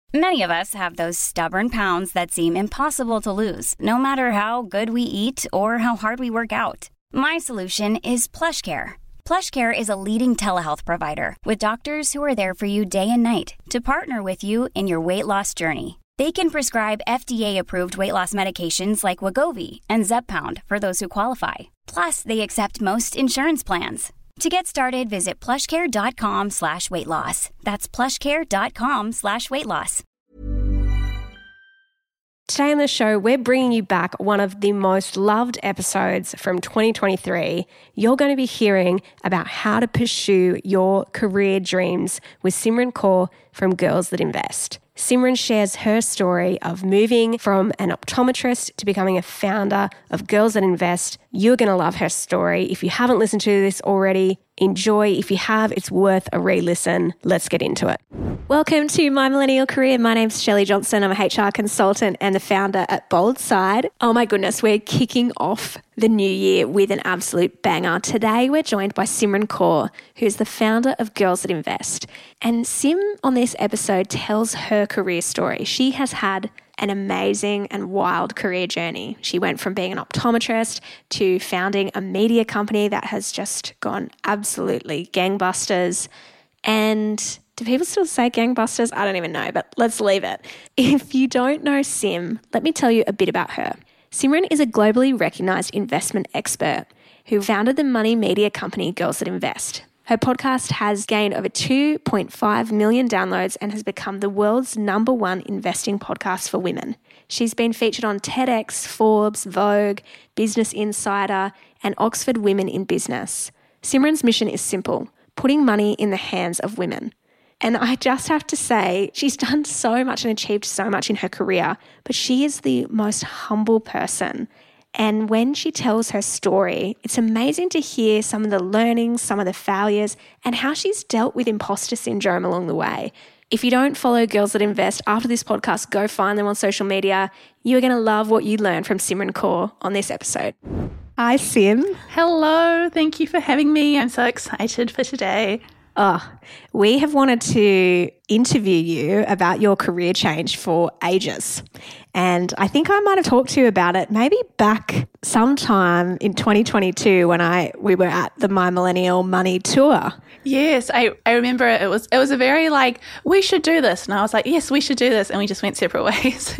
Many of us have those stubborn pounds that seem impossible to lose, no matter how good we eat or how hard we work out. My solution is PlushCare. PlushCare is a leading telehealth provider with doctors who are there for you day and night to partner with you in your weight loss journey. They can prescribe FDA-approved weight loss medications like Wegovy and Zepbound for those who qualify. Plus, they accept most insurance plans. To get started, visit plushcare.com/weightloss. That's plushcare.com/weightloss. Today on the show, we're bringing you back one of the most loved episodes from 2023. You're going to be hearing about how to pursue your career dreams with Simran Kaur from Girls That Invest. Simran shares her story of moving from an optometrist to becoming a founder of Girls That Invest. You're going to love her story. If you haven't listened to this already, enjoy. If you have, it's worth a re-listen. Let's get into it. Welcome to My Millennial Career. My name's Shelley Johnson. I'm a HR consultant and the founder at Boldside. Oh my goodness, we're kicking off the new year with an absolute banger. Today, we're joined by Simran Kaur, who's the founder of Girls That Invest. And Sim, on this episode, tells her career story. She has had an amazing and wild career journey. She went from being an optometrist to founding a media company that has just gone absolutely gangbusters. And do people still say gangbusters? I don't even know, but let's leave it. If you don't know Sim, let me tell you a bit about her. Simran is a globally recognised investment expert who founded the money media company Girls That Invest. Her podcast has gained over 2.5 million downloads and has become the world's #1 investing podcast for women. She's been featured on TEDx, Forbes, Vogue, Business Insider, and Oxford Women in Business. Simran's mission is simple: putting money in the hands of women. And I just have to say, she's done so much and achieved so much in her career, but she is the most humble person. And when she tells her story, it's amazing to hear some of the learnings, some of the failures, and how she's dealt with imposter syndrome along the way. If you don't follow Girls That Invest, after this podcast, go find them on social media. You're going to love what you learn from Simran Kaur on this episode. Hi, Sim. Hello. Thank you for having me. I'm so excited for today. Oh, we have wanted to interview you about your career change for ages. And I think I might have talked to you about it maybe back sometime in 2022 when we were at the My Millennial Money Tour. Yes, I remember it was a very we should do this. And I was like, yes, we should do this. And we just went separate ways.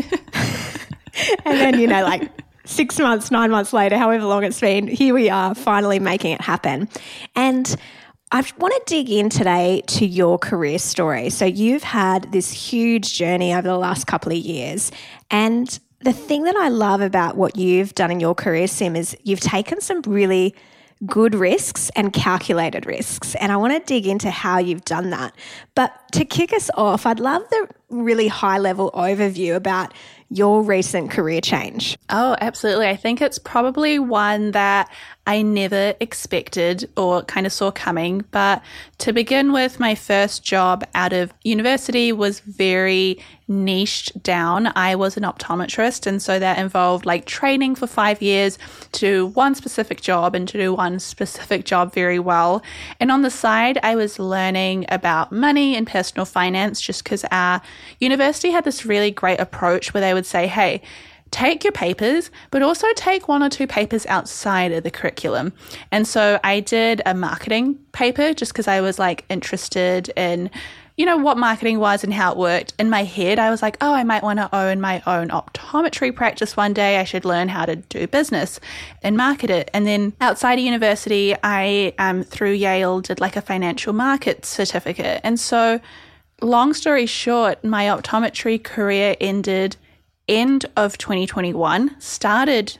And then, 6 months, 9 months later, however long it's been, here we are finally making it happen. And I want to dig in today to your career story. So you've had this huge journey over the last couple of years. And the thing that I love about what you've done in your career, Sim, is you've taken some really good risks and calculated risks. And I want to dig into how you've done that. But to kick us off, I'd love the really high-level overview about your recent career change. Oh, absolutely. I think it's probably one that I never expected or kind of saw coming. But to begin with, my first job out of university was very niched down. I was an optometrist, and so that involved training for 5 years to do one specific job and to do one specific job very well. And on the side, I was learning about money and personal finance just because our university had this really great approach where they would say, hey, take your papers, but also take 1 or 2 papers outside of the curriculum. And so I did a marketing paper just because I was interested in what marketing was and how it worked. In my head, I was like, oh, I might want to own my own optometry practice one day. I should learn how to do business and market it. And then outside of university, I, through Yale, did a financial markets certificate. And so long story short, my optometry career ended end of 2021, started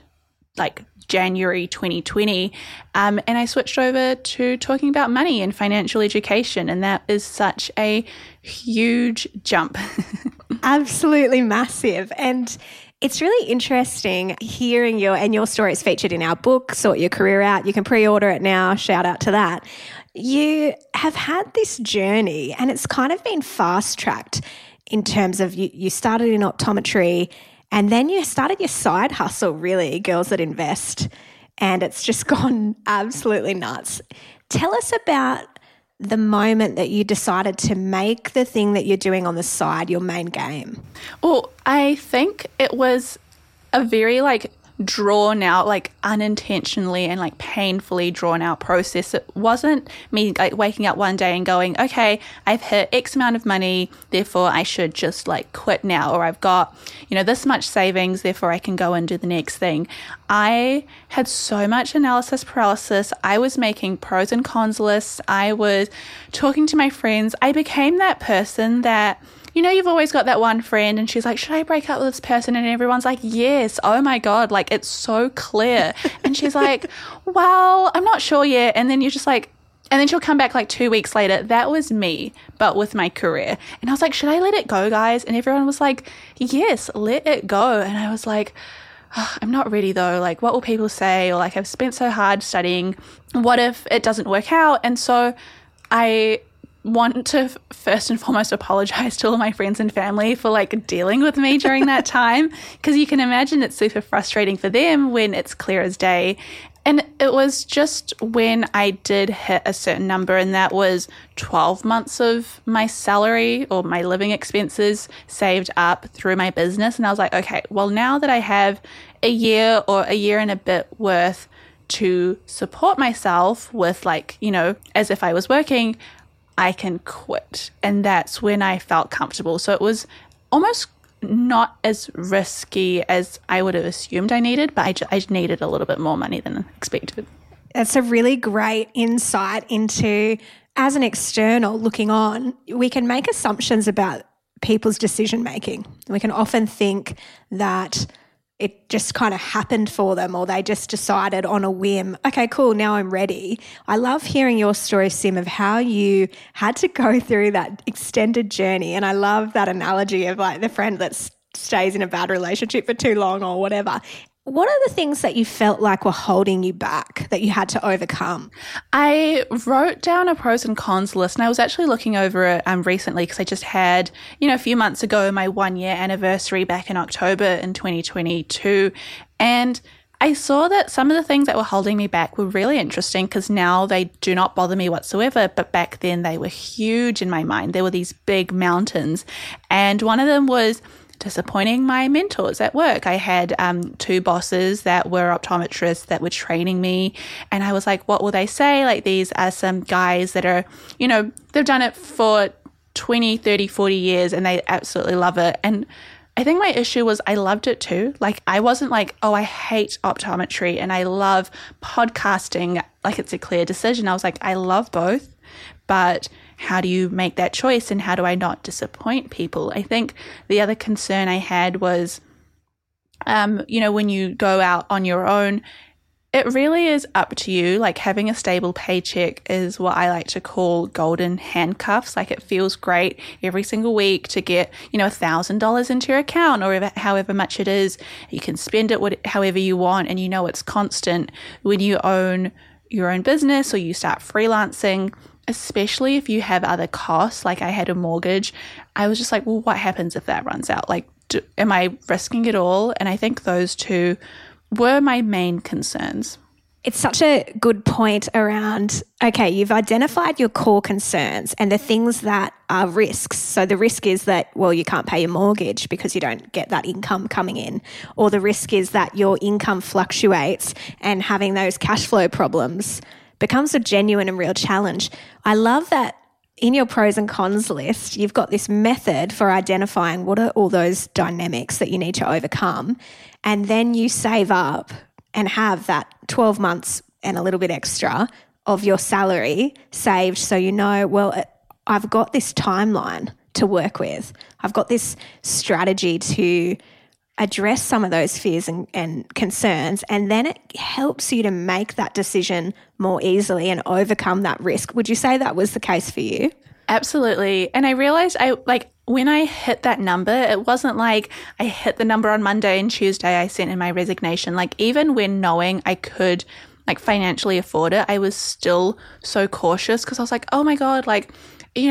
January 2020, and I switched over to talking about money and financial education, and that is such a huge jump. Absolutely massive. And it's really interesting hearing your story is featured in our book, Sort Your Career Out. You can pre-order it now. Shout out to that. You have had this journey and it's kind of been fast-tracked in terms of you started in optometry and then you started your side hustle, really, Girls That Invest, and it's just gone absolutely nuts. Tell us about the moment that you decided to make the thing that you're doing on the side your main game? Well, I think it was a very drawn out, unintentionally and painfully drawn out process. It wasn't me waking up one day and going, okay, I've hit X amount of money, therefore I should just quit now, or I've got, this much savings, therefore I can go and do the next thing. I had so much analysis paralysis. I was making pros and cons lists. I was talking to my friends. I became that person that, you've always got that one friend and she's like, should I break up with this person? And everyone's like, yes. Oh my God. It's so clear. And she's like, well, I'm not sure yet. And then you're just and then she'll come back 2 weeks later. That was me, but with my career. And I was like, should I let it go, guys? And everyone was like, yes, let it go. And I was like, oh, I'm not ready though. What will people say? Or I've spent so hard studying. What if it doesn't work out? And so I want to first and foremost apologize to all my friends and family for dealing with me during that time, because you can imagine it's super frustrating for them when it's clear as day. And it was just when I did hit a certain number, and that was 12 months of my salary or my living expenses saved up through my business. And I was like, okay, well, now that I have a year or a year and a bit worth to support myself with as if I was working, I can quit. And that's when I felt comfortable. So it was almost not as risky as I would have assumed I needed, but I needed a little bit more money than expected. That's a really great insight into, as an external looking on, we can make assumptions about people's decision making. We can often think that it just kind of happened for them, or they just decided on a whim, okay, cool, now I'm ready. I love hearing your story, Sim, of how you had to go through that extended journey. And I love that analogy of the friend that stays in a bad relationship for too long or whatever. What are the things that you felt like were holding you back that you had to overcome? I wrote down a pros and cons list, and I was actually looking over it recently because I just had, a few months ago, my 1 year anniversary back in October in 2022. And I saw that some of the things that were holding me back were really interesting, because now they do not bother me whatsoever. But back then they were huge in my mind. There were these big mountains. And one of them was disappointing my mentors at work. I had 2 bosses that were optometrists that were training me, and I was like, what will they say? These are some guys that are, they've done it for 20, 30, 40 years and they absolutely love it. And I think my issue was I loved it too. I wasn't oh, I hate optometry and I love podcasting. It's a clear decision. I was like, I love both, but how do you make that choice, and how do I not disappoint people? I think the other concern I had was, when you go out on your own, it really is up to you. Having a stable paycheck is what I like to call golden handcuffs. It feels great every single week to get, $1,000 into your account, or however much it is. You can spend it however you want, and it's constant. When you own your own business or you start freelancing, especially if you have other costs, I had a mortgage, I was just well, what happens if that runs out? Am I risking it all? And I think those two were my main concerns. It's such a good point around, okay, you've identified your core concerns and the things that are risks. So the risk is that, well, you can't pay your mortgage because you don't get that income coming in. Or the risk is that your income fluctuates and having those cash flow problems becomes a genuine and real challenge. I love that in your pros and cons list, you've got this method for identifying what are all those dynamics that you need to overcome. And then you save up and have that 12 months and a little bit extra of your salary saved, so well, I've got this timeline to work with. I've got this strategy to address some of those fears and concerns, and then it helps you to make that decision more easily and overcome that risk. Would you say that was the case for you? Absolutely. And I realized when I hit that number, it wasn't I hit the number on Monday and Tuesday I sent in my resignation. Even when knowing I could financially afford it, I was still so cautious because I was like, oh my God,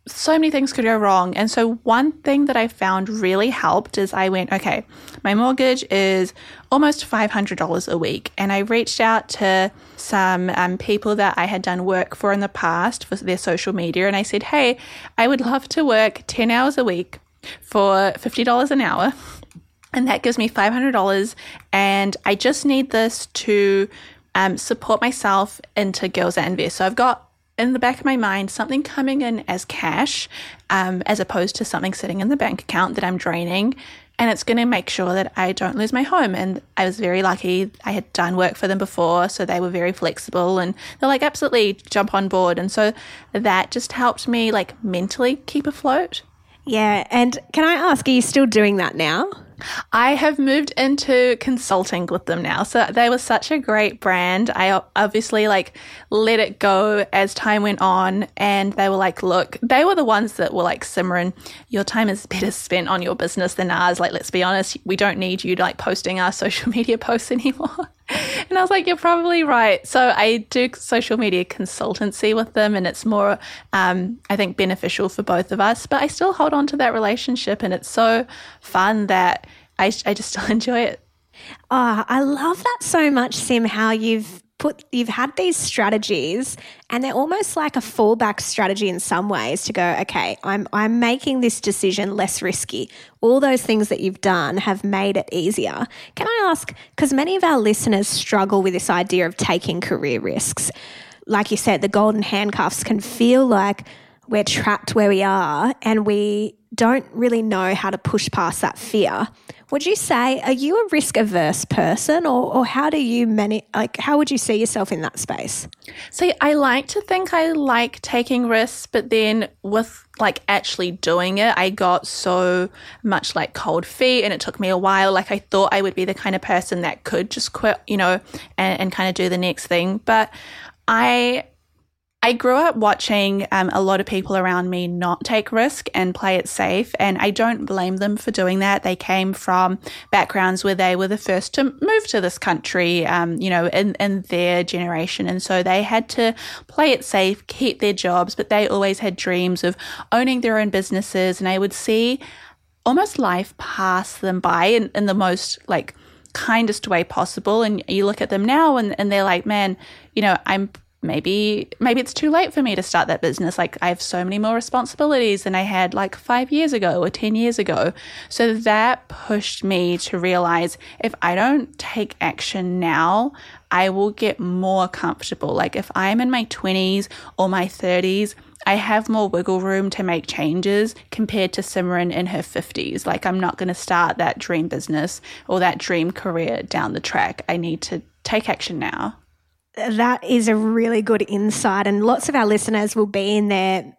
so many things could go wrong. And so one thing that I found really helped is I went, okay, my mortgage is almost $500 a week. And I reached out to some people that I had done work for in the past for their social media. And I said, hey, I would love to work 10 hours a week for $50 an hour. And that gives me $500. And I just need this to support myself into Girls That Invest. So I've got in the back of my mind something coming in as cash as opposed to something sitting in the bank account that I'm draining. And it's going to make sure that I don't lose my home. And I was very lucky. I had done work for them before, so they were very flexible. And they're like, absolutely, jump on board. And so that just helped me like mentally keep afloat. Yeah. And can I ask, are you still doing that now? I have moved into consulting with them now. So they were such a great brand. I obviously like let it go as time went on, and they were like, look, they were the ones that were like, Simran, your time is better spent on your business than ours. Like, let's be honest, we don't need you like posting our social media posts anymore. And I was like, you're probably right. So I do social media consultancy with them, and it's more, I think, beneficial for both of us. But I still hold on to that relationship, and it's so fun that I just still enjoy it. Oh, I love that so much, Sim, how you've had these strategies, and they're almost like a fallback strategy in some ways to go, okay, I'm making this decision less risky. All those things that you've done have made it easier. Can I ask, because many of our listeners struggle with this idea of taking career risks. Like you said, the golden handcuffs can feel like we're trapped where we are and we don't really know how to push past that fear. Would you say, are you a risk-averse person, or how do you how would you see yourself in that space? So I like to think I like taking risks, but then with like actually doing it, I got so much like cold feet, and it took me a while. Like I thought I would be the kind of person that could just quit, and kind of do the next thing. But I grew up watching a lot of people around me not take risk and play it safe, and I don't blame them for doing that. They came from backgrounds where they were the first to move to this country, in their generation, and so they had to play it safe, keep their jobs, but they always had dreams of owning their own businesses, and I would see almost life pass them by in the most like kindest way possible. And you look at them now and they're like, man, I'm maybe it's too late for me to start that business. Like I have so many more responsibilities than I had like 5 years ago or 10 years ago. So that pushed me to realize if I don't take action now, I will get more comfortable. Like if I'm in my 20s or my 30s, I have more wiggle room to make changes compared to Simran in her 50s. Like I'm not going to start that dream business or that dream career down the track. I need to take action now. That is a really good insight, and lots of our listeners will be in their,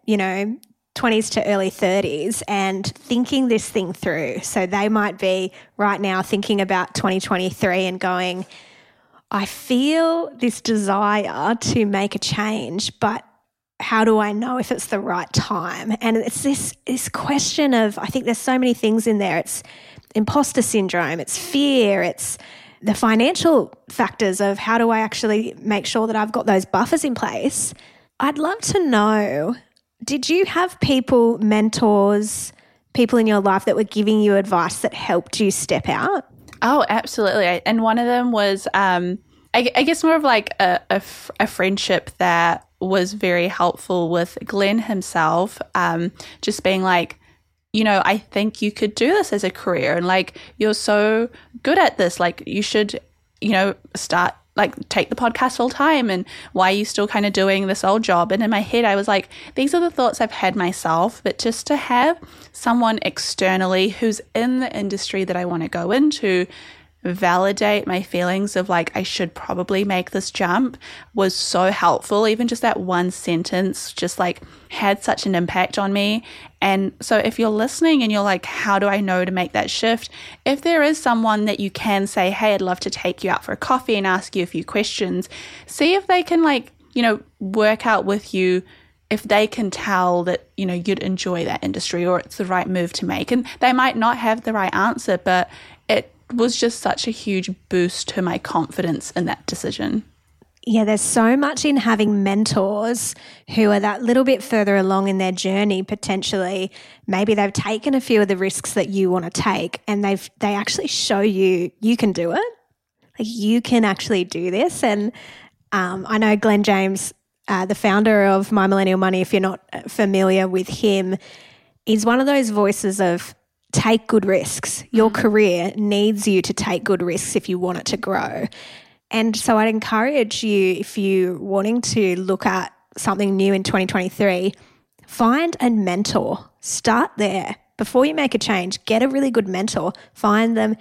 20s to early 30s and thinking this thing through. So they might be right now thinking about 2023 and going, I feel this desire to make a change, but how do I know if it's the right time? And it's this question of, I think there's so many things in there. It's imposter syndrome, it's fear, it's the financial factors of how do I actually make sure that I've got those buffers in place. I'd love to know, did you have people, mentors, people in your life that were giving you advice that helped you step out? Oh, absolutely. And one of them was, I guess more of like a friendship that was very helpful with Glenn himself, just being like, I think you could do this as a career, and like, you're so good at this, like you should, start, like take the podcast full time, and why are you still kind of doing this old job? And in my head, I was like, these are the thoughts I've had myself, but just to have someone externally who's in the industry that I want to go into validate my feelings of like, I should probably make this jump was so helpful. Even just that one sentence just like had such an impact on me. And so if you're listening and you're like, how do I know to make that shift? If there is someone that you can say, hey, I'd love to take you out for a coffee and ask you a few questions, see if they can like, work out with you if they can tell that, you'd enjoy that industry or it's the right move to make. And they might not have the right answer, but it was just such a huge boost to my confidence in that decision. Yeah, there's so much in having mentors who are that little bit further along in their journey potentially. Maybe they've taken a few of the risks that you want to take and they actually show you can do it. Like you can actually do this. And I know Glenn James, the founder of My Millennial Money, if you're not familiar with him, is one of those voices of take good risks. Your career needs you to take good risks if you want it to grow. And so I'd encourage you, if you're wanting to look at something new in 2023, find a mentor. Start there. Before you make a change, get a really good mentor. Find them.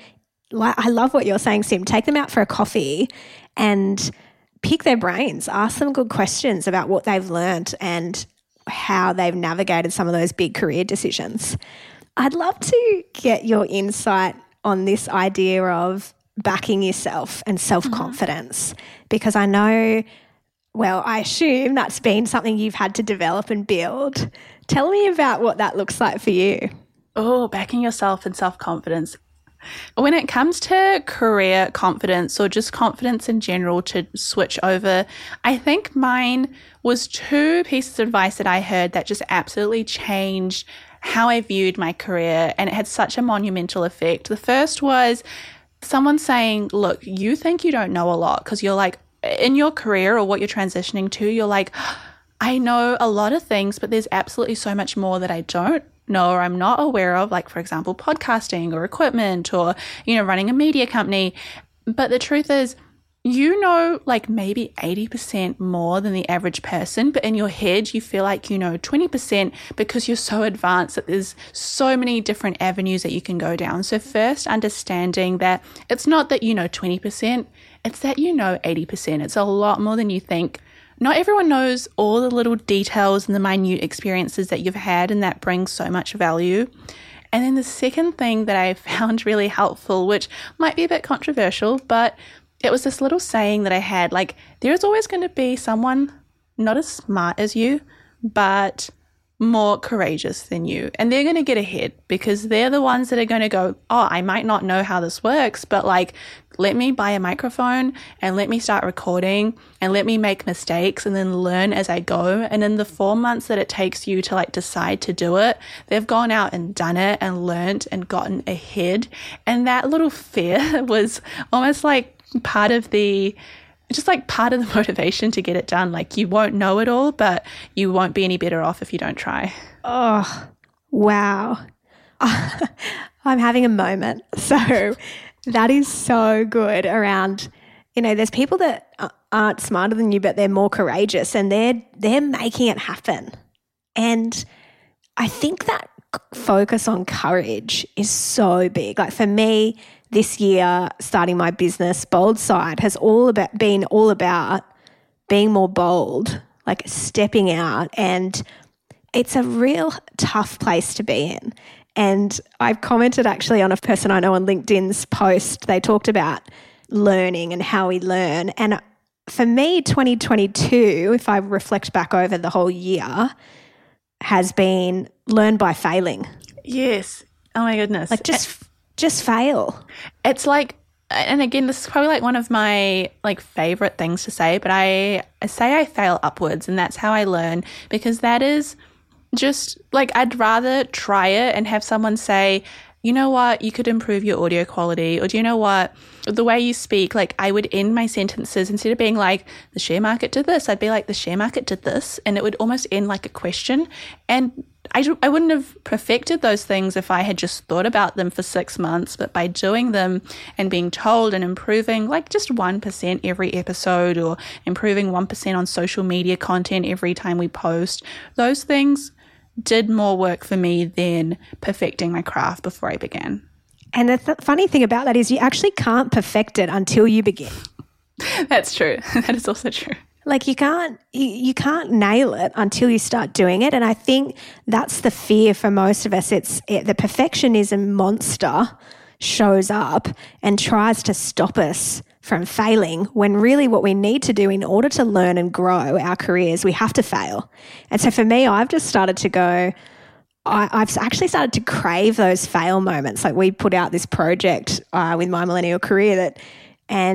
I love what you're saying, Sim. Take them out for a coffee and pick their brains. Ask them good questions about what they've learned and how they've navigated some of those big career decisions. I'd love to get your insight on this idea of backing yourself and self-confidence, because I know, well, I assume that's been something you've had to develop and build. Tell me about what that looks like for you. Oh, backing yourself and self-confidence. When it comes to career confidence or just confidence in general to switch over, I think mine was 2 pieces of advice that I heard that just absolutely changed how I viewed my career, and it had such a monumental effect. The first was someone saying, look, you think you don't know a lot because you're like, in your career or what you're transitioning to, you're like, I know a lot of things, but there's absolutely so much more that I don't know or I'm not aware of, like, for example, podcasting or equipment or, running a media company. But the truth is, you know, like maybe 80% more than the average person, but in your head, you feel like you know 20% because you're so advanced that there's so many different avenues that you can go down. So first, understanding that it's not that you know 20%, it's that you know 80%. It's a lot more than you think. Not everyone knows all the little details and the minute experiences that you've had, and that brings so much value. And then the second thing that I found really helpful, which might be a bit controversial, but it was this little saying that I had, like, there's always going to be someone not as smart as you, but more courageous than you. And they're going to get ahead because they're the ones that are going to go, oh, I might not know how this works, but like, let me buy a microphone and let me start recording and let me make mistakes and then learn as I go. And in the 4 months that it takes you to like decide to do it, they've gone out and done it and learned and gotten ahead. And that little fear was almost like part of the motivation to get it done. Like, you won't know it all, but you won't be any better off if you don't try. Oh, wow. I'm having a moment. So that is so good around, there's people that aren't smarter than you, but they're more courageous and they're making it happen. And I think that focus on courage is so big. Like for me, this year, starting my business, Bold Side, has been all about being more bold, like stepping out. And it's a real tough place to be in. And I've commented actually on a person I know on LinkedIn's post. They talked about learning and how we learn. And for me, 2022, if I reflect back over the whole year, has been learn by failing. Yes. Oh my goodness. Like just fail. It's like, and again, this is probably like one of my like favorite things to say, but I say I fail upwards, and that's how I learn, because that is just like, I'd rather try it and have someone say, you know what, you could improve your audio quality, or do you know what, the way you speak, like I would end my sentences, instead of being like, the share market did this, I'd be like, the share market did this, and it would almost end like a question. And I wouldn't have perfected those things if I had just thought about them for 6 months, but by doing them and being told and improving like just 1% every episode, or improving 1% on social media content every time we post, those things did more work for me than perfecting my craft before I began. And the funny thing about that is you actually can't perfect it until you begin. That's true. That is also true. Like you can't nail it until you start doing it. And I think that's the fear for most of us. The perfectionism monster shows up and tries to stop us from failing, when really what we need to do in order to learn and grow our careers, we have to fail. And so for me, I've just started to go, I've actually started to crave those fail moments. Like we put out this project with My Millennial Career and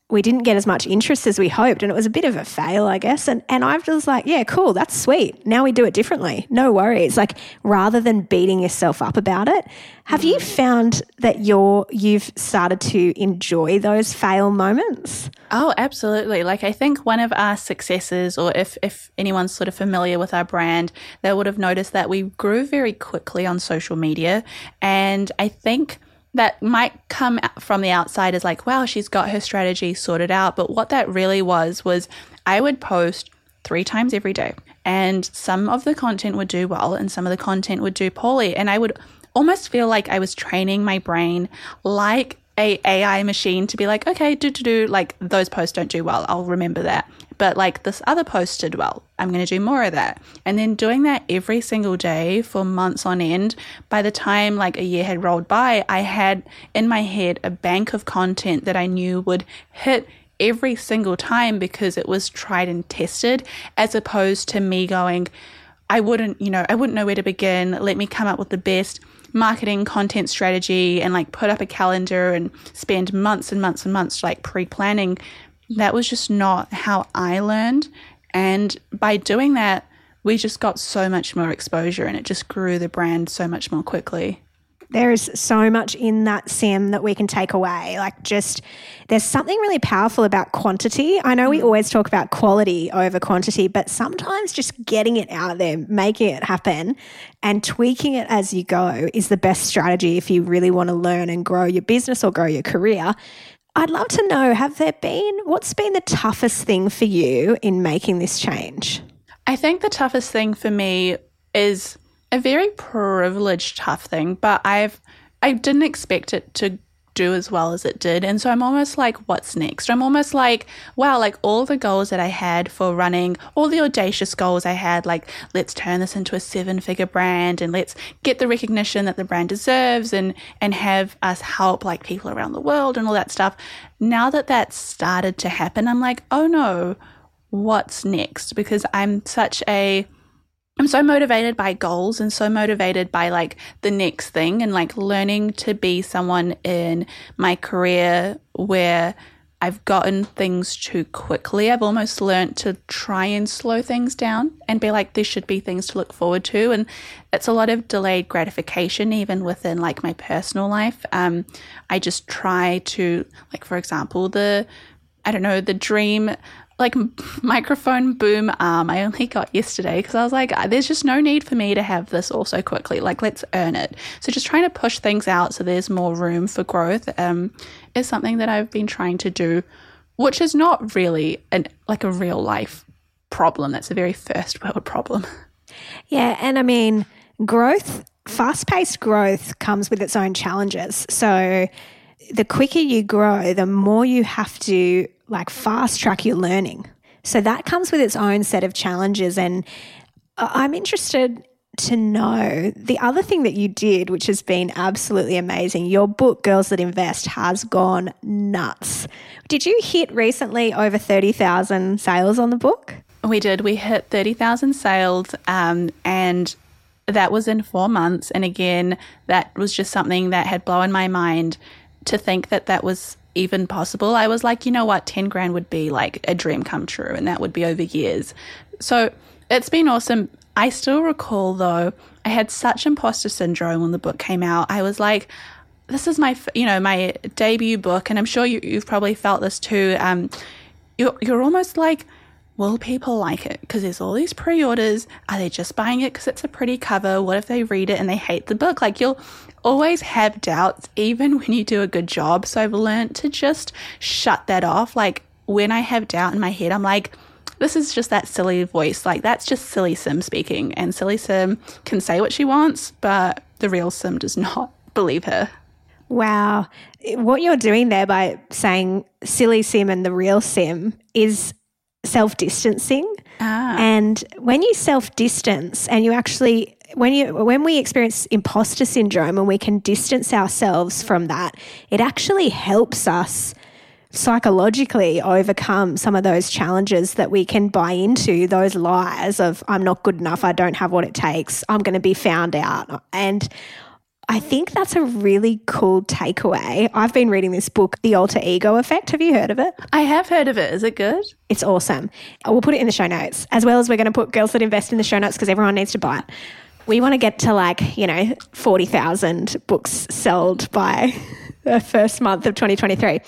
we didn't get as much interest as we hoped, and it was a bit of a fail, I guess. And I was like, yeah, cool, that's sweet. Now we do it differently. No worries. Like, rather than beating yourself up about it, have you found that you've started to enjoy those fail moments? Oh, absolutely. Like, I think one of our successes, or if anyone's sort of familiar with our brand, they would have noticed that we grew very quickly on social media. And I think that might come from the outside as like, wow, she's got her strategy sorted out. But what that really was I would post 3 times every day, and some of the content would do well and some of the content would do poorly. And I would almost feel like I was training my brain like a AI machine to be like, okay, like those posts don't do well, I'll remember that. But like this other post did well, I'm going to do more of that. And then doing that every single day for months on end, by the time like a year had rolled by, I had in my head a bank of content that I knew would hit every single time because it was tried and tested, as opposed to me going, I wouldn't know where to begin. Let me come up with the best marketing content strategy and like put up a calendar and spend months and months and months like pre-planning. That was just not how I learned. And by doing that, we just got so much more exposure and it just grew the brand so much more quickly. There is so much in that sim that we can take away. Like, just there's something really powerful about quantity. I know we always talk about quality over quantity, but sometimes just getting it out there, making it happen and tweaking it as you go is the best strategy if you really want to learn and grow your business or grow your career. I'd love to know, what's been the toughest thing for you in making this change? I think the toughest thing for me is a very privileged tough thing, but I didn't expect it to do as well as it did. And so I'm almost like, what's next? I'm almost like, wow, like all the goals that I had for running, all the audacious goals I had, like let's turn this into a 7-figure brand and let's get the recognition that the brand deserves and have us help like people around the world and all that stuff. Now that that's started to happen, I'm like, oh no, what's next? Because I'm so motivated by goals and so motivated by like the next thing and like learning to be someone in my career where I've gotten things too quickly. I've almost learned to try and slow things down and be like, there should be things to look forward to. And it's a lot of delayed gratification, even within like my personal life. I just try to, like, for example, the dream like microphone boom arm I only got yesterday because I was like, there's just no need for me to have this all so quickly. Like, let's earn it. So just trying to push things out so there's more room for growth is something that I've been trying to do, which is not really a real life problem. That's a very first world problem. Yeah, and I mean, fast-paced growth comes with its own challenges. So the quicker you grow, the more you have to like fast track your learning. So that comes with its own set of challenges. And I'm interested to know the other thing that you did, which has been absolutely amazing. Your book, Girls That Invest, has gone nuts. Did you hit recently over 30,000 sales on the book? We did. We hit 30,000 sales and that was in 4 months. And again, that was just something that had blown my mind to think that was even possible. I was like, you know what, 10 grand would be like a dream come true, and that would be over years. So it's been awesome. I still recall though, I had such imposter syndrome when the book came out. I was like, this is my debut book, and I'm sure you've probably felt this too. You're almost like, will people like it? Because there's all these pre-orders. Are they just buying it because it's a pretty cover? What if they read it and they hate the book? Like, you'll always have doubts even when you do a good job. So I've learned to just shut that off. Like, when I have doubt in my head, I'm like, this is just that silly voice. Like, that's just silly Sim speaking. And silly Sim can say what she wants, but the real Sim does not believe her. Wow. What you're doing there by saying silly Sim and the real Sim is self-distancing. And when you self-distance and you actually, when we experience imposter syndrome and we can distance ourselves from that, it actually helps us psychologically overcome some of those challenges that we can buy into, those lies of I'm not good enough, I don't have what it takes, I'm going to be found out. And I think that's a really cool takeaway. I've been reading this book, The Alter Ego Effect. Have you heard of it? I have heard of it. Is it good? It's awesome. We'll put it in the show notes, as well as we're going to put Girls That Invest in the show notes because everyone needs to buy it. We want to get to 40,000 books sold by the first month of 2023.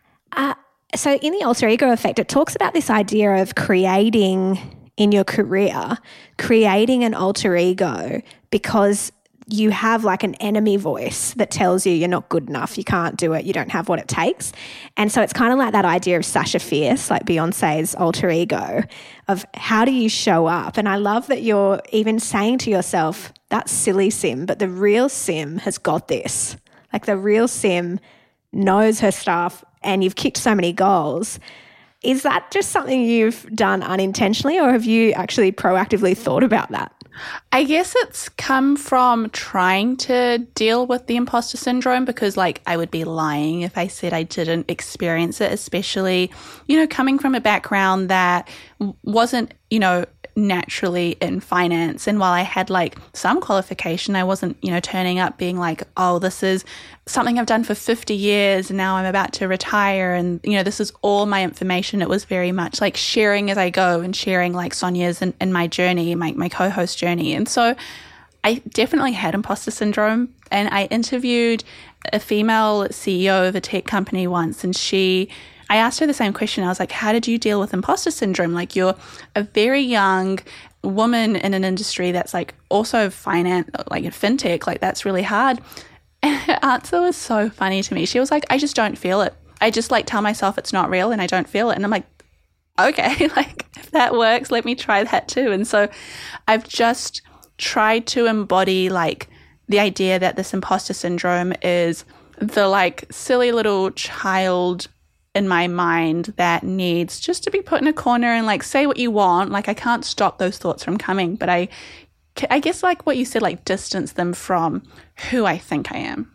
So in The Alter Ego Effect, it talks about this idea of creating in your career, creating an alter ego because you have like an enemy voice that tells you you're not good enough, you can't do it, you don't have what it takes. And so it's kind of like that idea of Sasha Fierce, like Beyonce's alter ego, of how do you show up? And I love that you're even saying to yourself, that's silly Sim, but the real Sim has got this. Like the real Sim knows her stuff and you've kicked so many goals. Is that just something you've done unintentionally or have you actually proactively thought about that? I guess it's come from trying to deal with the imposter syndrome because I would be lying if I said I didn't experience it, especially, coming from a background that wasn't, naturally in finance. And while I had some qualification, I wasn't, turning up being like, oh, this is something I've done for 50 years and now I'm about to retire. And, this is all my information. It was very much sharing as I go and sharing Sonia's and my journey, my co-host journey. And so I definitely had imposter syndrome. And I interviewed a female CEO of a tech company once and I asked her the same question. I was like, how did you deal with imposter syndrome? You're a very young woman in an industry that's also finance, fintech, that's really hard. And her answer was so funny to me. She was like, I just don't feel it. I just tell myself it's not real and I don't feel it. And I'm like, okay, if that works, let me try that too. And so I've just tried to embody the idea that this imposter syndrome is the silly little child in my mind that needs just to be put in a corner and say what you want. I can't stop those thoughts from coming, but I guess what you said, distance them from who I think I am.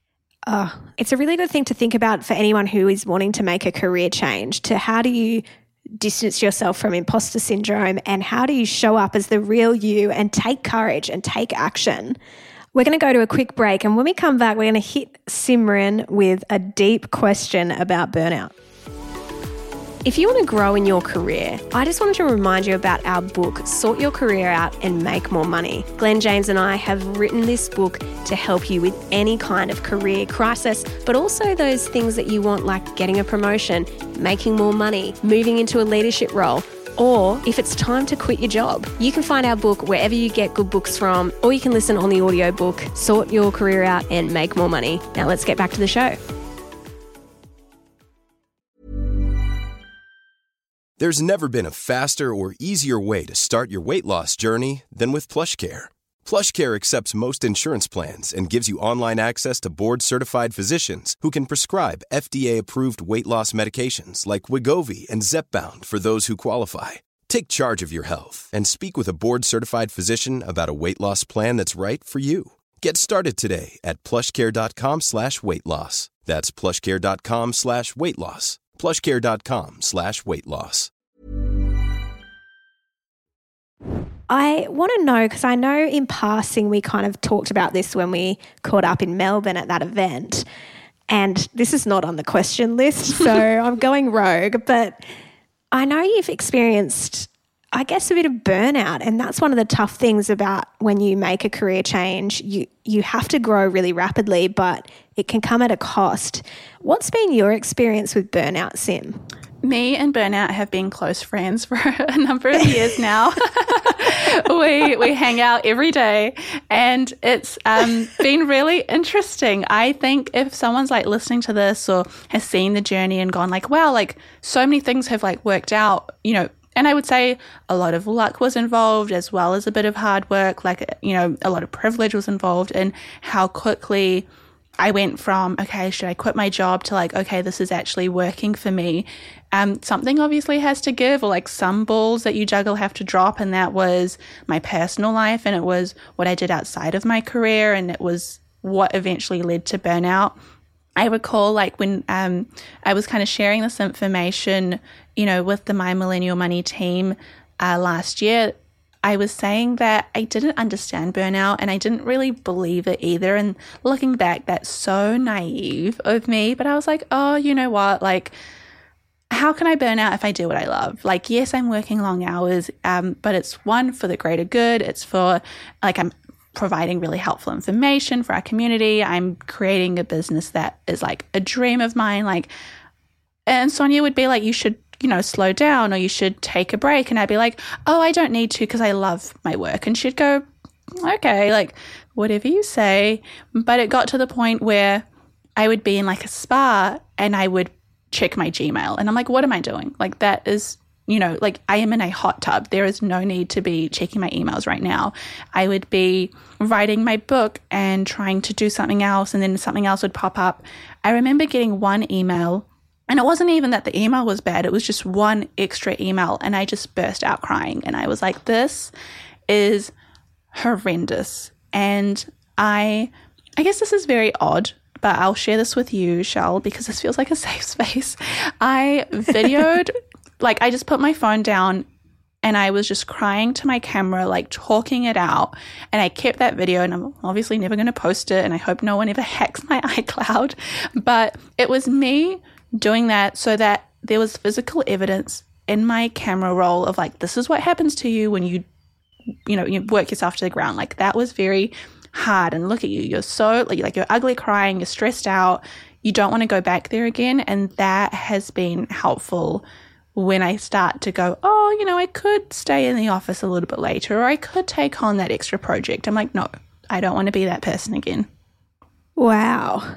It's a really good thing to think about for anyone who is wanting to make a career change, to how do you distance yourself from imposter syndrome and how do you show up as the real you and take courage and take action. We're going to go to a quick break, and when we come back, we're going to hit Simran with a deep question about burnout. If you want to grow in your career, I just wanted to remind you about our book, Sort Your Career Out and Make More Money. Glenn James and I have written this book to help you with any kind of career crisis, but also those things that you want, like getting a promotion, making more money, moving into a leadership role, or if it's time to quit your job. You can find our book wherever you get good books from, or you can listen on the audiobook, Sort Your Career Out and Make More Money. Now let's get back to the show. There's never been a faster or easier way to start your weight loss journey than with PlushCare. PlushCare accepts most insurance plans and gives you online access to board-certified physicians who can prescribe FDA-approved weight loss medications like Wegovy and Zepbound for those who qualify. Take charge of your health and speak with a board-certified physician about a weight loss plan that's right for you. Get started today at plushcare.com/weight loss. That's plushcare.com/weight loss. plushcare.com/weight loss. I want to know, because I know in passing we kind of talked about this when we caught up in Melbourne at that event, and this is not on the question list, so I'm going rogue, but I know you've experienced, I guess, a bit of burnout, and that's one of the tough things about when you make a career change. You have to grow really rapidly, but it can come at a cost. What's been your experience with burnout, Sim? Me and burnout have been close friends for a number of years now. We hang out every day, and it's been really interesting. I think if someone's listening to this or has seen the journey and gone wow, so many things have worked out, and I would say a lot of luck was involved as well as a bit of hard work, a lot of privilege was involved in how quickly I went from, okay, should I quit my job to okay, this is actually working for me. Something obviously has to give, or some balls that you juggle have to drop. And that was my personal life, and it was what I did outside of my career, and it was what eventually led to burnout. I recall when I was kind of sharing this information, with the My Millennial Money team last year, I was saying that I didn't understand burnout and I didn't really believe it either. And looking back, that's so naive of me. But I was like, oh, you know what? Like, how can I burn out if I do what I love? Like, yes, I'm working long hours, but it's one for the greater good. It's for, like, I'm providing really helpful information for our community. I'm creating a business that is like a dream of mine. Like, and Sonia would be like, you should, slow down or you should take a break. And I'd be like, oh, I don't need to because I love my work. And she'd go, okay, like whatever you say. But it got to the point where I would be in like a spa and I would check my Gmail. And I'm like, what am I doing? Like that is, like I am in a hot tub. There is no need to be checking my emails right now. I would be writing my book and trying to do something else and then something else would pop up. I remember getting one email. And it wasn't even that the email was bad. It was just one extra email. And I just burst out crying. And I was like, this is horrendous. And I guess this is very odd, but I'll share this with you, Shell, because this feels like a safe space. I videoed, I just put my phone down and I was just crying to my camera, like talking it out. And I kept that video and I'm obviously never going to post it. And I hope no one ever hacks my iCloud. But it was me doing that so that there was physical evidence in my camera roll of like, this is what happens to you when you work yourself to the ground. Like that was very hard. And look at you. You're so like you're ugly crying, you're stressed out. You don't want to go back there again. And that has been helpful when I start to go, oh, I could stay in the office a little bit later or I could take on that extra project. I'm like, no, I don't want to be that person again. Wow.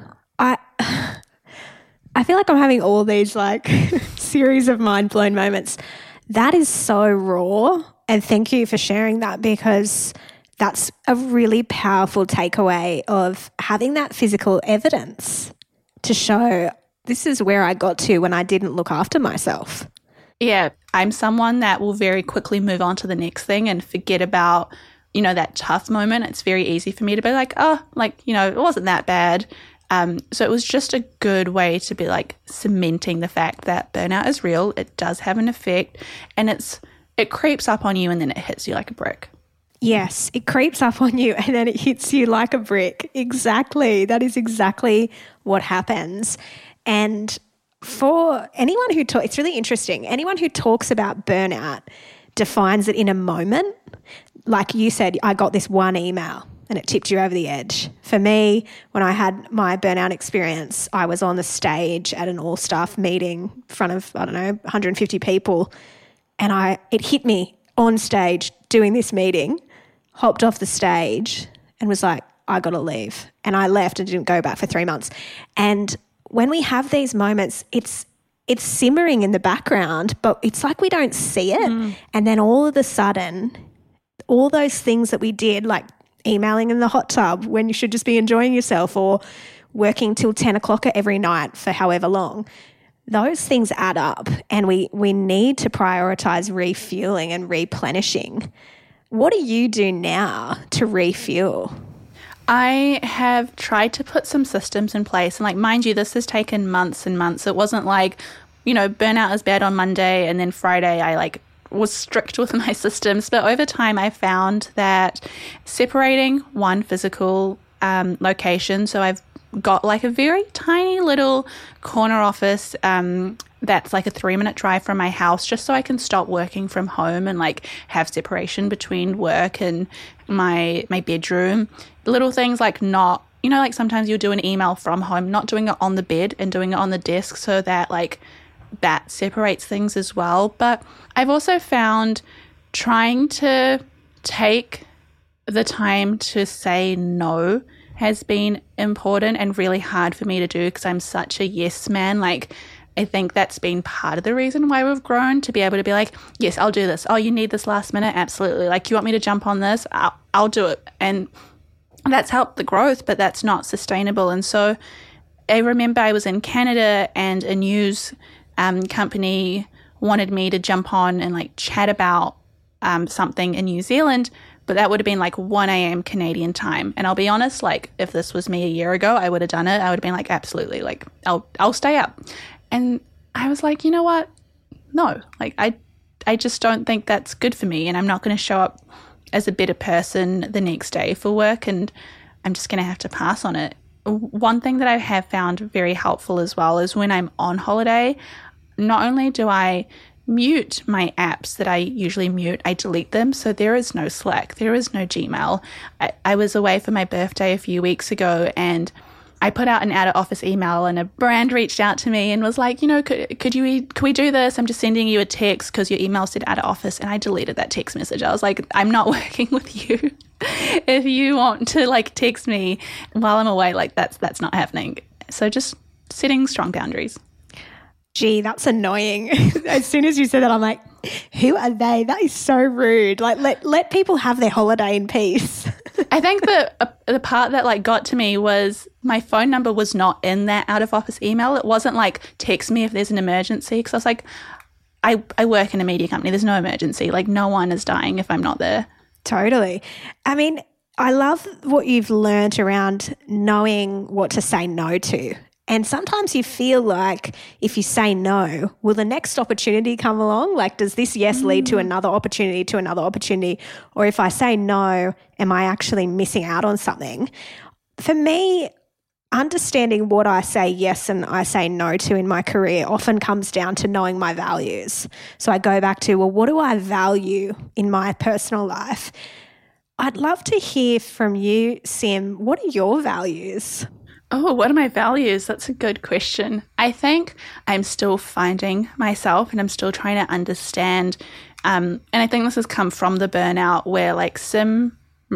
I feel like I'm having all these like series of mind blown moments. That is so raw. And thank you for sharing that because that's a really powerful takeaway of having that physical evidence to show this is where I got to when I didn't look after myself. Yeah, I'm someone that will very quickly move on to the next thing and forget about, that tough moment. It's very easy for me to be like, oh, it wasn't that bad. So it was just a good way to be like cementing the fact that burnout is real. It does have an effect and it creeps up on you and then it hits you like a brick. Yes, it creeps up on you and then it hits you like a brick. Exactly. That is exactly what happens. And for anyone who it's really interesting. Anyone who talks about burnout defines it in a moment. Like you said, I got this one email and it tipped you over the edge. For me, when I had my burnout experience, I was on the stage at an all-staff meeting in front of, 150 people, and it hit me on stage doing this meeting, hopped off the stage and was like, I got to leave. And I left and didn't go back for 3 months. And when we have these moments, it's simmering in the background, but it's like we don't see it. And then all of a sudden, all those things that we did, like emailing in the hot tub when you should just be enjoying yourself or working till 10 o'clock every night for however long, those things add up and we need to prioritize refueling and replenishing. What do you do now to refuel? I have tried to put some systems in place. And mind you, this has taken months and months. It wasn't like, burnout is bad on Monday and then Friday I was strict with my systems. But over time I found that separating one physical location, so I've got a very tiny little corner office that's a 3-minute drive from my house, just so I can stop working from home and have separation between work and my bedroom. Little things not, sometimes you'll do an email from home, not doing it on the bed and doing it on the desk so that that separates things as well. But I've also found trying to take the time to say no has been important and really hard for me to do because I'm such a yes man. I think that's been part of the reason why we've grown, to be able to be like, yes, I'll do this. Oh, you need this last minute? Absolutely. You want me to jump on this? I'll do it. And that's helped the growth, but that's not sustainable. And so I remember I was in Canada and a news company wanted me to jump on and chat about something in New Zealand, but that would have been 1 a.m. Canadian time. And I'll be honest, if this was me a year ago, I would have done it. I would have been absolutely, I'll stay up. And I was like, you know what? No, I I just don't think that's good for me, and I'm not going to show up as a better person the next day for work, and I'm just going to have to pass on it. One thing that I have found very helpful as well is when I'm on holiday, not only do I mute my apps that I usually mute, I delete them. So there is no Slack, there is no Gmail. I was away for my birthday a few weeks ago, and I put out an out of office email, and a brand reached out to me and was like, could we do this? I'm just sending you a text because your email said out of office, and I deleted that text message. I was like, I'm not working with you. If you want to like text me while I'm away, like that's not happening. So just setting strong boundaries. Gee, that's annoying. As soon as you said that, I'm like, who are they? That is so rude. Like, let people have their holiday in peace. I think the part that like got to me was my phone number was not in that out of office email. It wasn't like text me if there's an emergency, because I was like, I work in a media company. There's no emergency. Like no one is dying if I'm not there. Totally. I mean, I love what you've learned around knowing what to say no to. And sometimes you feel like if you say no, will the next opportunity come along? Like, does this yes lead to another opportunity, to another opportunity? Or if I say no, am I actually missing out on something? For me, understanding what I say yes and I say no to in my career often comes down to knowing my values. So I go back to, well, what do I value in my personal life? I'd love to hear from you, Sim. What are your values? Oh, what are my values? That's a good question. I think I'm still finding myself, and I'm still trying to understand. And I think this has come from the burnout where like Simran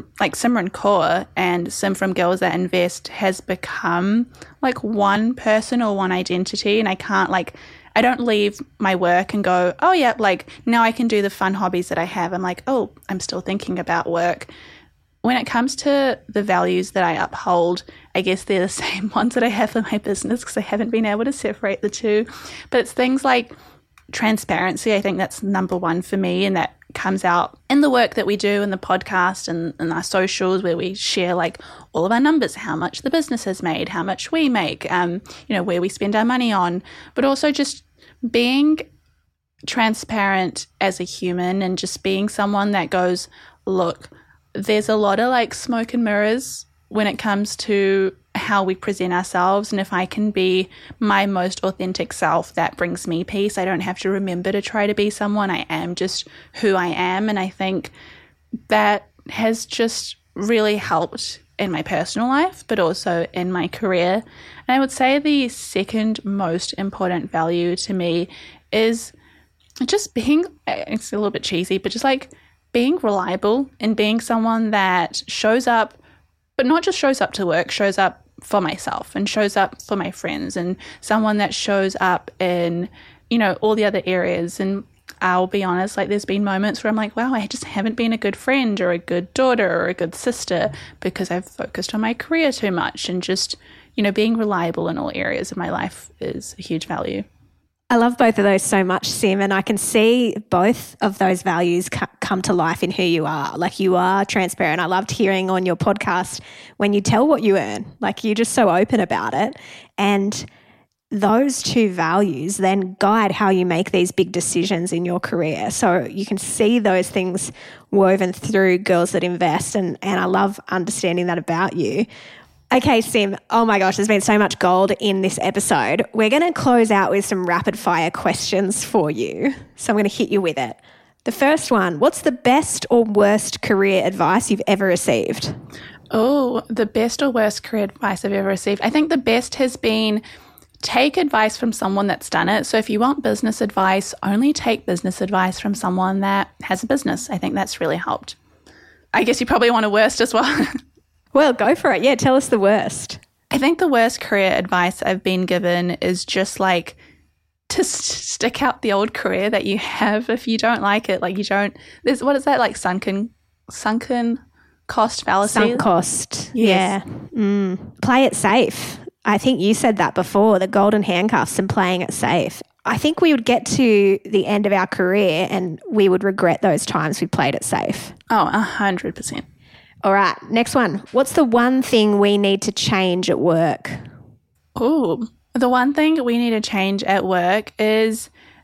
Kaur and Sim from Girls That Invest has become like one person or one identity. And I don't leave my work and go, oh yeah, like now I can do the fun hobbies that I have. I'm like, oh, I'm still thinking about work. When it comes to the values that I uphold, I guess they're the same ones that I have for my business because I haven't been able to separate the two. But it's things like transparency. I think that's number one for me, and that comes out in the work that we do in the podcast and our socials, where we share like all of our numbers, how much the business has made, how much we make, where we spend our money on, but also just being transparent as a human and just being someone that goes, look, there's a lot of like smoke and mirrors when it comes to how we present ourselves. And if I can be my most authentic self, that brings me peace. I don't have to remember to try to be someone. I am just who I am. And I think that has just really helped in my personal life, but also in my career. And I would say the second most important value to me is just being, it's a little bit cheesy, but just like being reliable and being someone that shows up, but not just shows up to work, shows up for myself and shows up for my friends, and someone that shows up in, all the other areas. And I'll be honest, like there's been moments where I'm like, wow, I just haven't been a good friend or a good daughter or a good sister because I've focused on my career too much. And just, being reliable in all areas of my life is a huge value. I love both of those so much, Sim, and I can see both of those values come to life in who you are. Like you are transparent. I loved hearing on your podcast when you tell what you earn. Like you're just so open about it. And those two values then guide how you make these big decisions in your career. So you can see those things woven through Girls That Invest, and I love understanding that about you. Okay, Sim, oh my gosh, there's been so much gold in this episode. We're going to close out with some rapid fire questions for you. So I'm going to hit you with it. The first one, what's the best or worst career advice you've ever received? Oh, the best or worst career advice I've ever received. I think the best has been take advice from someone that's done it. So if you want business advice, only take business advice from someone that has a business. I think that's really helped. I guess you probably want a worst as well. Well, go for it. Yeah, tell us the worst. I think the worst career advice I've been given is just like to stick out the old career that you have. If you don't like it, like you don't, there's, what is that, like sunken cost fallacy? Sunk cost, yes. Yeah. Play it safe. I think you said that before, the golden handcuffs and playing it safe. I think we would get to the end of our career and we would regret those times we played it safe. Oh, 100%. All right, next one. What's the one thing we need to change at work? Oh, the one thing we need to change at work is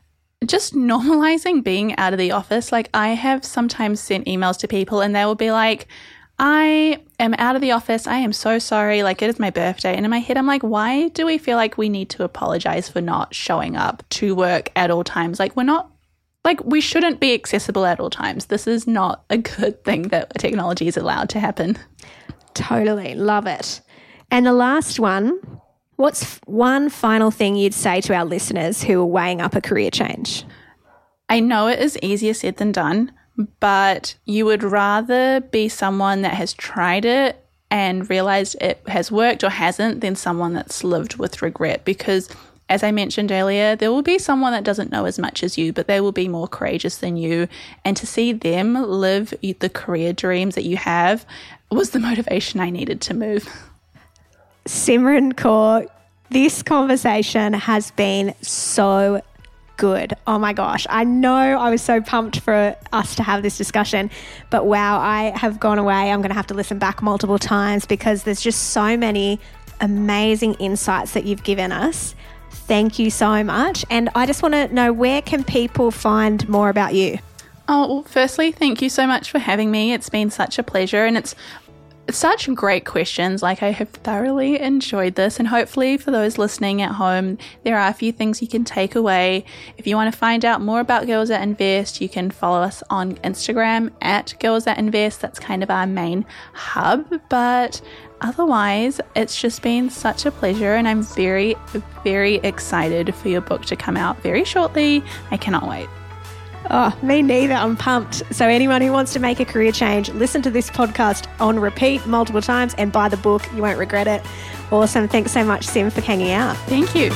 just normalizing being out of the office. Like, I have sometimes sent emails to people and they will be like, I am out of the office. I am so sorry. Like, it is my birthday. And in my head, I'm like, why do we feel like we need to apologize for not showing up to work at all times? Like, we shouldn't be accessible at all times. This is not a good thing that technology is allowed to happen. Totally. Love it. And the last one, what's one final thing you'd say to our listeners who are weighing up a career change? I know it is easier said than done, but you would rather be someone that has tried it and realized it has worked or hasn't than someone that's lived with regret. Because as I mentioned earlier, there will be someone that doesn't know as much as you, but they will be more courageous than you. And to see them live the career dreams that you have was the motivation I needed to move. Simran Kaur, this conversation has been so good. Oh my gosh. I know I was so pumped for us to have this discussion, but wow, I have gone away. I'm going to have to listen back multiple times because there's just so many amazing insights that you've given us. Thank you so much. And I just want to know, where can people find more about you? Oh, well, firstly, thank you so much for having me. It's been such a pleasure, and it's such great questions. Like, I have thoroughly enjoyed this, and hopefully for those listening at home, there are a few things you can take away. If you want to find out more about Girls That Invest, you can follow us on Instagram at Girls That Invest. That's kind of our main hub, but otherwise, it's just been such a pleasure, and I'm very, very excited for your book to come out very shortly. I cannot wait. Oh, me neither. I'm pumped. So anyone who wants to make a career change, listen to this podcast on repeat multiple times and buy the book. You won't regret it. Awesome. Thanks so much, Sim, for hanging out. Thank you.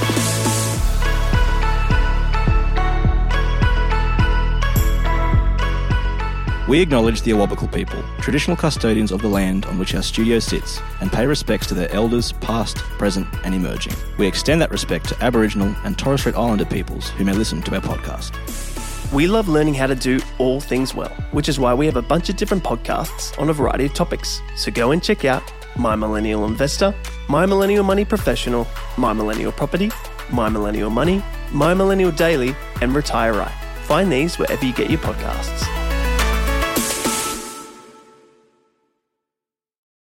We acknowledge the Awabakal people, traditional custodians of the land on which our studio sits, and pay respects to their elders, past, present, and emerging. We extend that respect to Aboriginal and Torres Strait Islander peoples who may listen to our podcast. We love learning how to do all things well, which is why we have a bunch of different podcasts on a variety of topics. So go and check out My Millennial Investor, My Millennial Money Professional, My Millennial Property, My Millennial Money, My Millennial Daily, and Retire Right. Find these wherever you get your podcasts.